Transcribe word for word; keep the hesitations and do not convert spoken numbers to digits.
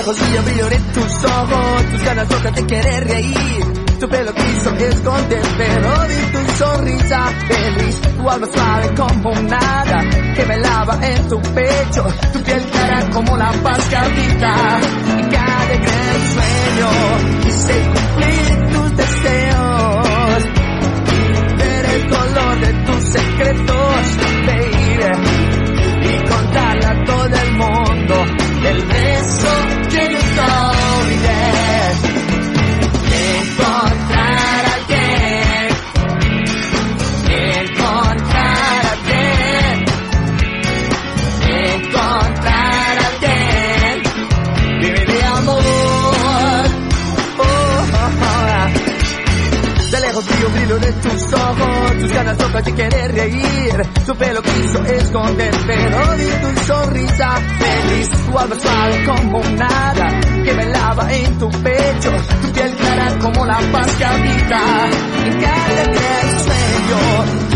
lejos y el brillo de tus ojos, tus ganas locas de querer reír. Tu pelo quiso esconder, pero vi tu sonrisa feliz. Tu alma suave como nada, que me lava en tu pecho. Tu piel clara como la paz que habita en cada gran sueño. Quise cumplir tus deseos, ver el color de tus secretos, baby, y contarle a todo el mundo del beso que yo soy. Yeah. Encontrar a alguien, encontrar a alguien, encontrar a alguien, vive de amor. Oh, oh, oh. De lejos vi un brillo de tus ojos, tus ganas locas de querer reír. Tu pelo quiso esconder, pero vi tu sonrisa feliz. Tu alma suave como nada, que me lava en tu pecho. Tu piel clara como la paz que habita en cada gran sueño.